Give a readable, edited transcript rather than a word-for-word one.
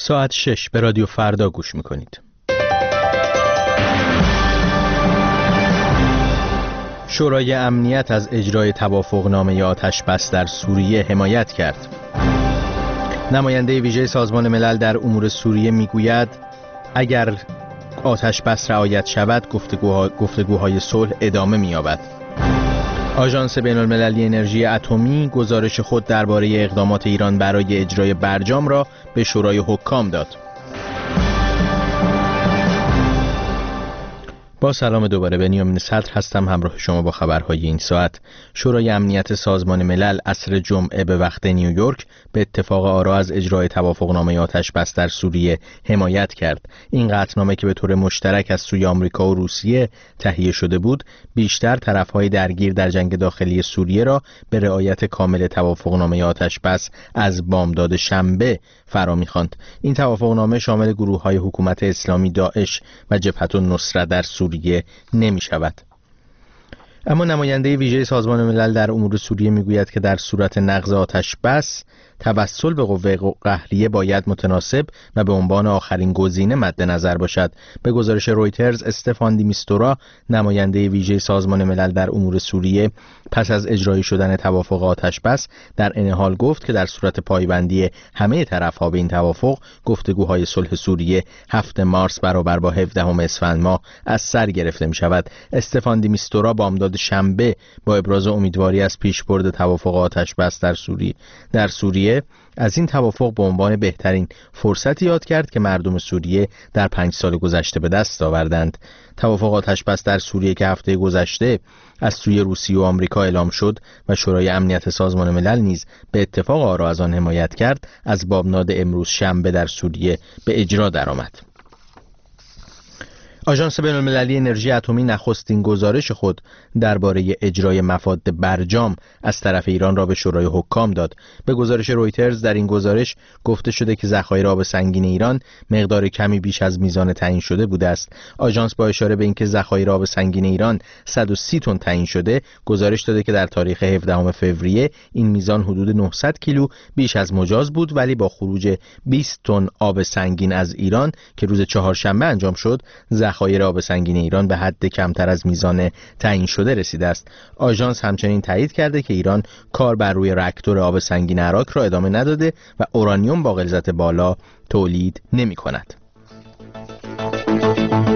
ساعت 6 به رادیو فردا گوش میکنید. شورای امنیت از اجرای توافقنامه آتش بس در سوریه حمایت کرد. نماینده ویژه سازمان ملل در امور سوریه میگوید اگر آتش بس رعایت شود گفتگوهای صلح ادامه می‌یابد. آژانس بین‌المللی انرژی اتمی گزارش خود درباره اقدامات ایران برای اجرای برجام را به شورای حکام داد. با سلام دوباره، بنیامین صدر هستم همراه شما با خبرهای این ساعت. شورای امنیت سازمان ملل عصر جمعه به وقت نیویورک به اتفاق آرا از اجرای توافقنامه آتش بس در سوریه حمایت کرد. این قطعنامه که به طور مشترک از سوی آمریکا و روسیه تهیه شده بود، بیشتر طرفهای درگیر در جنگ داخلی سوریه را به رعایت کامل توافقنامه آتش بس از بامداد شنبه فرا می‌خواند. این توافقنامه شامل گروه‌های حکومت اسلامی داعش و جبهة النصرة در سوریه نمی شود. اما نماینده ویژه سازمان ملل در امور سوریه میگوید که در صورت نقض آتش بس توسل به قوه قهریه باید متناسب و به عنوان آخرین گزینه مد نظر باشد. به گزارش رویترز، استفان دی میستورا، نماینده ویژه سازمان ملل در امور سوریه، پس از اجرایی شدن توافق آتش بس در این حال گفت که در صورت پایبندی همه طرف‌ها به این توافق، گفتگوهای صلح سوریه 7 مارس برابر با 17 اسفند ماه از سر گرفته می شود. استفان دی میستورا بامداد شنبه با ابراز امیدواری از پیشبرد توافق آتش بس در سوریه از این توافق به عنوان بهترین فرصتی یاد کرد که مردم سوریه در 5 سال گذشته به دست آوردند. توافق آتش بس در سوریه که هفته گذشته از سوی روسیه و آمریکا اعلام شد و شورای امنیت سازمان ملل نیز به اتفاق آرا از آن حمایت کرد، از بامداد امروز شنبه در سوریه به اجرا درآمد. آژانس بین‌المللی انرژی اتمی نخستین گزارش خود درباره اجرای مفاد برجام از طرف ایران را به شورای حکام داد. به گزارش رویترز، در این گزارش گفته شده که ذخایر آب سنگین ایران مقدار کمی بیش از میزان تعیین شده بوده است. آژانس با اشاره به اینکه ذخایر آب سنگین ایران 130 تن تعیین شده، گزارش داده که در تاریخ 17 فوریه این میزان حدود 900 کیلو بیش از مجاز بود، ولی با خروج 20 تن آب سنگین از ایران که روز چهارشنبه انجام شد، ذخایر آب سنگین ایران به حد کمتر از میزان تعیین شده رسیده است. آژانس همچنین تایید کرده که ایران کار بر روی راکتور آب سنگین عراق را ادامه نداده و اورانیوم با غلظت بالا تولید نمی کند.